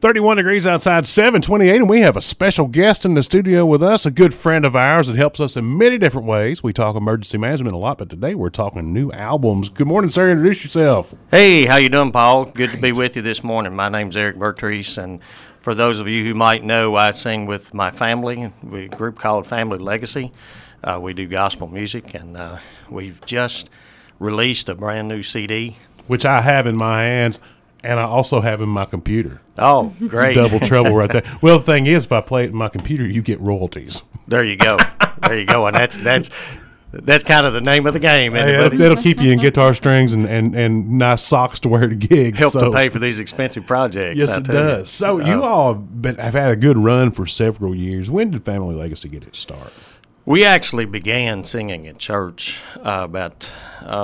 31 degrees outside, 728, and we have a special guest in the studio with us, a good friend of ours that helps us in many different ways. We talk emergency management a lot, but today we're talking new albums. Good morning, sir. Introduce yourself. Hey, how you doing, Paul? Good to be with you this morning. My name's Eric Vertreese, and for those of you who might know, I sing with my family, a group called Family Legacy. We do gospel music, and we've just released a brand new CD. Which I have in my hands, and I also have in my computer. Oh, great. It's double trouble right there. Well, the thing is, if I play it in my computer, you get royalties. There you go. There you go. And that's kind of the name of the game. That'll keep you in guitar strings and nice socks to wear to gigs. Help to pay for these expensive projects. Yes, it does. So you all have had a good run for several years. When did Family Legacy get its start? We actually began singing at church about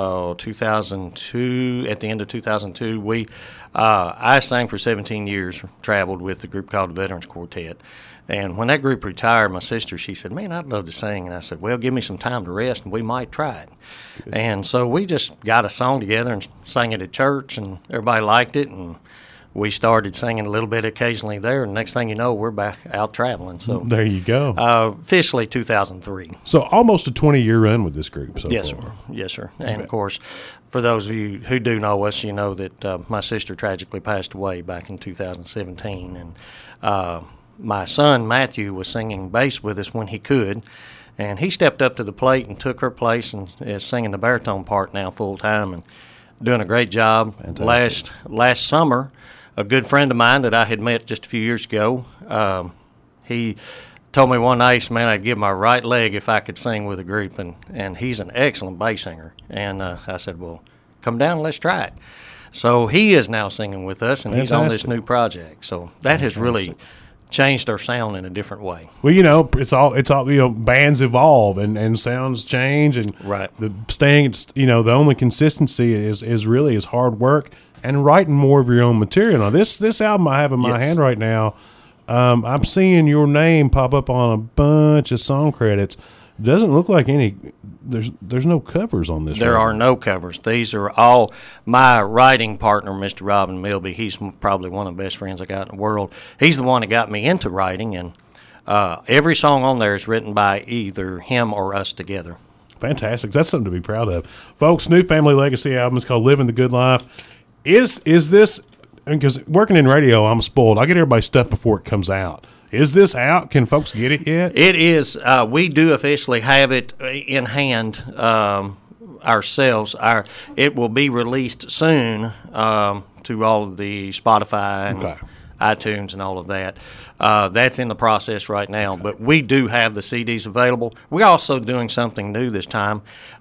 2002. At the end of 2002, I sang for 17 years, traveled with the group called the Veterans Quartet. And when that group retired, my sister, she said, "Man, I'd love to sing." And I said, "Well, give me some time to rest, and we might try it." Good. And so we just got a song together and sang it at church, and everybody liked it. And we started singing a little bit occasionally there, and next thing you know, we're back out traveling. So there you go. Officially 2003. So almost a 20-year run with this group so yes, far. Sir. Yes, sir. And, of course, for those of you who do know us, you know that my sister tragically passed away back in 2017. And my son, Matthew, was singing bass with us when he could. And he stepped up to the plate and took her place and is singing the baritone part now full-time and doing a great job. Fantastic. Last summer, a good friend of mine that I had met just a few years ago, he told me one night, man, I'd give my right leg if I could sing with a group, and he's an excellent bass singer. And I said, well, come down and let's try it. So he is now singing with us, and he's on this new project. So that has really changed our sound in a different way. Well, it's all bands evolve and sounds change, and right. The only consistency is really hard work and writing more of your own material. Now, this album I have in my hand right now, I'm seeing your name pop up on a bunch of song credits. Doesn't look like any. There's no covers on this. There are no covers. These are all my writing partner, Mr. Robin Milby. He's probably one of the best friends I got in the world. He's the one that got me into writing, and every song on there is written by either him or us together. Fantastic. That's something to be proud of, folks. New Family Legacy album is called "Living the Good Life." Is this, because working in radio, I'm spoiled. I get everybody's stuff before it comes out. Is this out? Can folks get it yet? It is. We do officially have it in hand ourselves. It will be released soon to all of the Spotify and iTunes and all of that. That's in the process right now. Okay. But we do have the CDs available. We're also doing something new this time.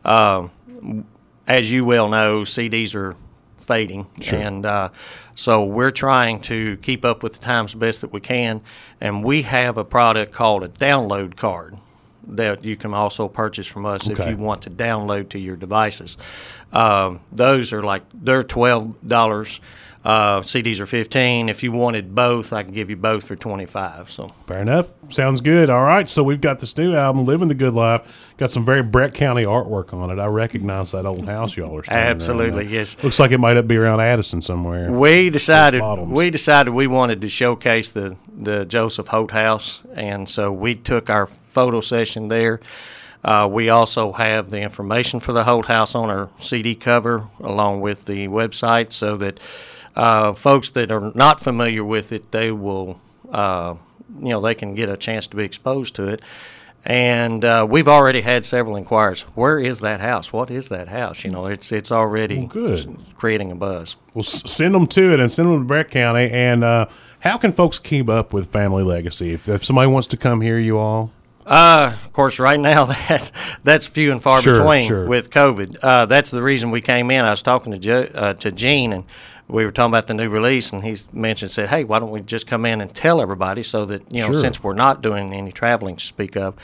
As you well know, CDs are fading, sure. And so we're trying to keep up with the times best that we can, and we have a product called a download card that you can also purchase from us if you want to download to your devices. Those are they're $12. CDs are $15. If you wanted both, I can give you both for $25. So fair enough. Sounds good. All right. So we've got this new album, "Living the Good Life." Got some very Brett County artwork on it. I recognize that old house y'all are standing absolutely, yes. Looks like it might be around Addison somewhere. We decided we wanted to showcase the Joseph Holt house, and so we took our photo session there. We also have the information for the Holt house on our CD cover, along with the website, so that folks that are not familiar with it, they will, they can get a chance to be exposed to it. And we've already had several inquiries. Where is that house? What is that house? It's already creating a buzz. Well, send them to it and send them to Brett County. And how can folks keep up with Family Legacy if somebody wants to come hear you all? Of course, right now that's few and far between with COVID. That's the reason we came in. I was talking to Gene, and we were talking about the new release, and he said, hey, why don't we just come in and tell everybody so that, since we're not doing any traveling to speak of.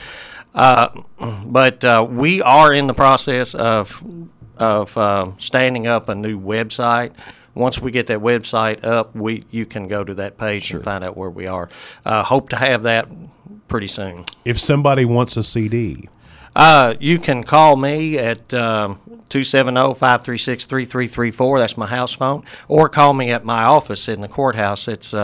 But we are in the process of standing up a new website. Once we get that website up, you can go to that page and find out where we are. Hope to have that pretty soon. If somebody wants a CD, You can call me at 270-536-3334. That's my house phone. Or call me at my office in the courthouse. It's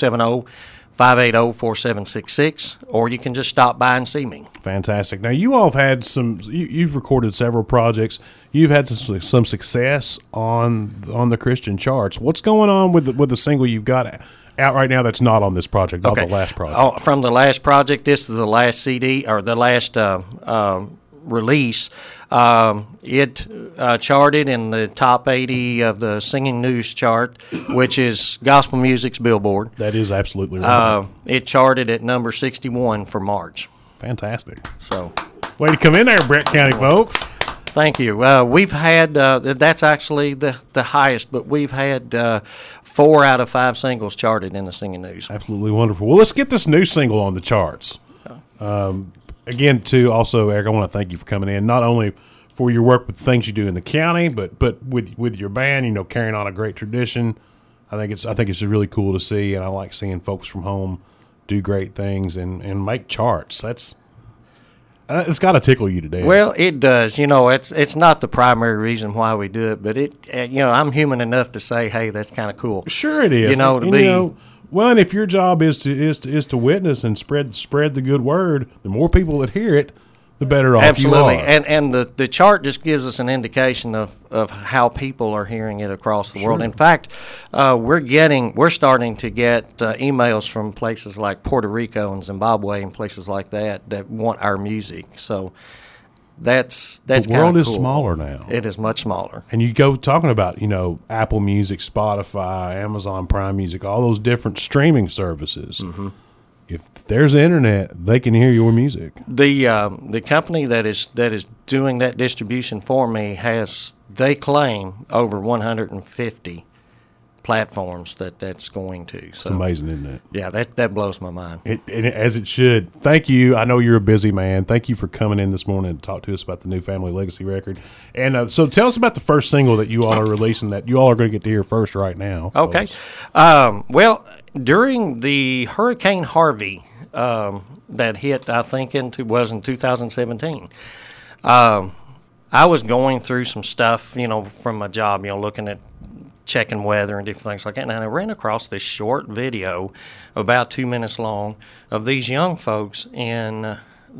270-580-4766. Or you can just stop by and see me. Fantastic. Now, you all have had you've recorded several projects. You've had some success on the Christian charts. What's going on with the single you've got out right now that's not on this project, not the last project? From the last project, this is the last CD, or the last release. It charted in the top 80 of the Singing News chart, which is gospel music's Billboard. That is absolutely right. It charted at number 61 for March. Fantastic. So, way to come in there, Brett County folks. Thank you. We've had, that's actually the highest, but we've had 4 out of 5 singles charted in the Singing News. Absolutely wonderful. Well, let's get this new single on the charts. Again, too, also, Eric, I want to thank you for coming in, not only for your work with things you do in the county, but with your band, carrying on a great tradition. I think it's really cool to see, and I like seeing folks from home do great things and make charts. It's got to tickle you today. Well, it does. It's not the primary reason why we do it, but I'm human enough to say, hey, that's kind of cool. Sure, it is. Well, and if your job is to witness and spread the good word, the more people that hear it, the better off you are. And the chart just gives us an indication of how people are hearing it across the world. In fact, we're starting to get emails from places like Puerto Rico and Zimbabwe and places like that want our music. So that's the world is cool. Smaller now. It is much smaller. And you go talking about Apple Music, Spotify, Amazon Prime Music, all those different streaming services. Mm-hmm. If there's internet, they can hear your music. The company that is doing that distribution for me they claim over 150 platforms that's going to. It's amazing, isn't it? Yeah, that blows my mind. As it should. Thank you. I know you're a busy man. Thank you for coming in this morning to talk to us about the new Family Legacy record. And so tell us about the first single that you all are releasing that you all are going to get to hear first right now. Okay. Well, during the Hurricane Harvey that hit, I think, in 2017, I was going through some stuff, from my job, looking at checking weather and different things like that. And I ran across this short video, about 2 minutes long, of these young folks it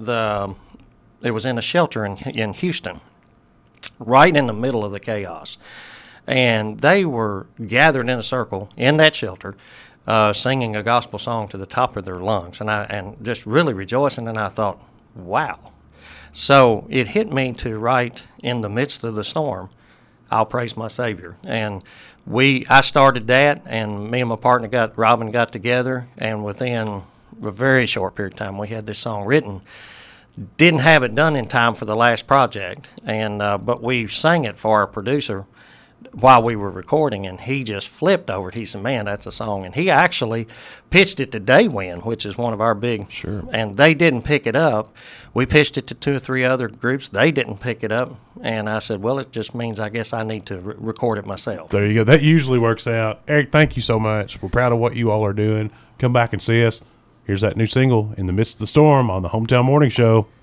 was in a shelter in Houston, right in the middle of the chaos. And they were gathered in a circle in that shelter, singing a gospel song to the top of their lungs, and just really rejoicing. And I thought, wow. So it hit me to write, in the midst of the storm, I'll praise my Savior. And I started that, and me and my partner Robin got together, and within a very short period of time, we had this song written. Didn't have it done in time for the last project, but we sang it for our producer while we were recording, and he just flipped over it. He said, man, that's a song. And he actually pitched it to Daywind, which is one of our big. Sure. And they didn't pick it up. We pitched it to 2 or 3 other groups. They didn't pick it up. And I said, well, it just means I guess I need to record it myself. There you go. That usually works out. Eric, thank you so much. We're proud of what you all are doing. Come back and see us. Here's that new single, In the Midst of the Storm, on the Hometown Morning Show.